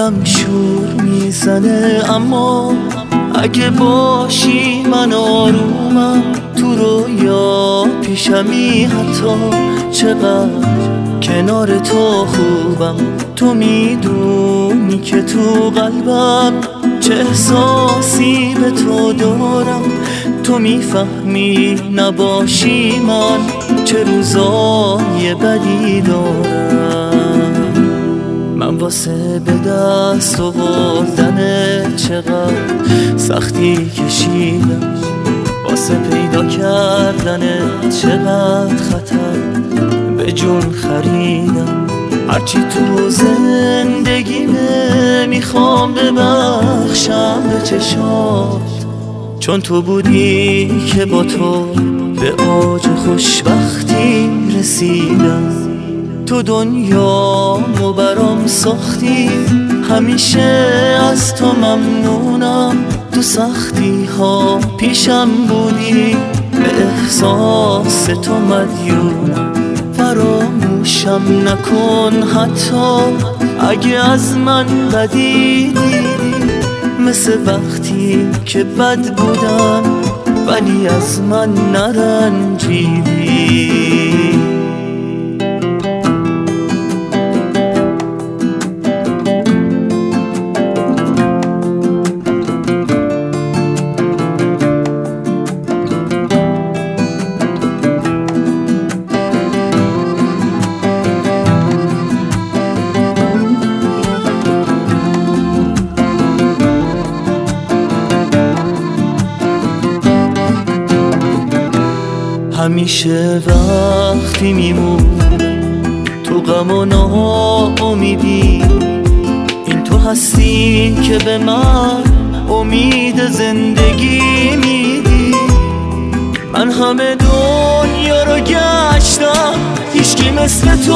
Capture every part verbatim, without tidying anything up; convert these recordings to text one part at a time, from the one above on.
دلم شور میزنه، اما اگه باشی من آرومم. تو رویا پیشمی حتی چقدر کنار تو خوبم. تو میدونی که تو قلبم چه احساسی به تو دارم. تو میفهمی نباشی من چه روزای بدی دارم. من واسه به دست آوردن چقدر سختی کشیدم، واسه پیدا کردن چقدر خطر به جون خریدم. هرچی تو زندگیمه میخوام ببخشم به چشات، چون تو بودی که با تو به اوج خوشبختی رسیدم. تو دنیامو برام ساختی، همیشه از تو ممنونم. تو سختی ها پیشم بودی، به احساس تو مدیونم. فراموشم نکن حتی اگه از من بدی دیدی، مثل وقتی که بد بودم ولی از من نرنجیدی. همیشه وقتی میمونم تو غم و ناامیدی، این تو هستی که به من امید زندگی میدی. من همه دنیا رو گشتم، هیچکی مثل تو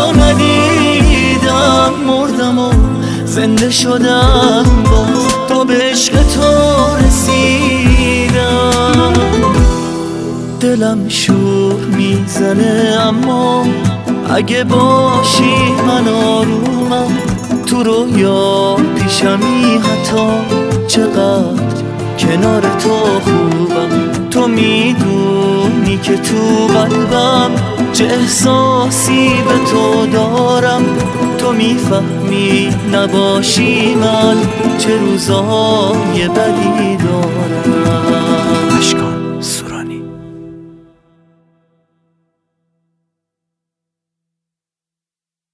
ندیدم. مردم و زنده شدم باز تا به عشق تو رسیدم. دلم شور میزنه، اما اگه باشی من آرومم. تو رویا پیشمی حتی چقدر کنار تو خوبم. تو میدونی که تو قلبم چه احساسی به تو دارم. تو میفهمی نباشی من چه روزای بدی دارم.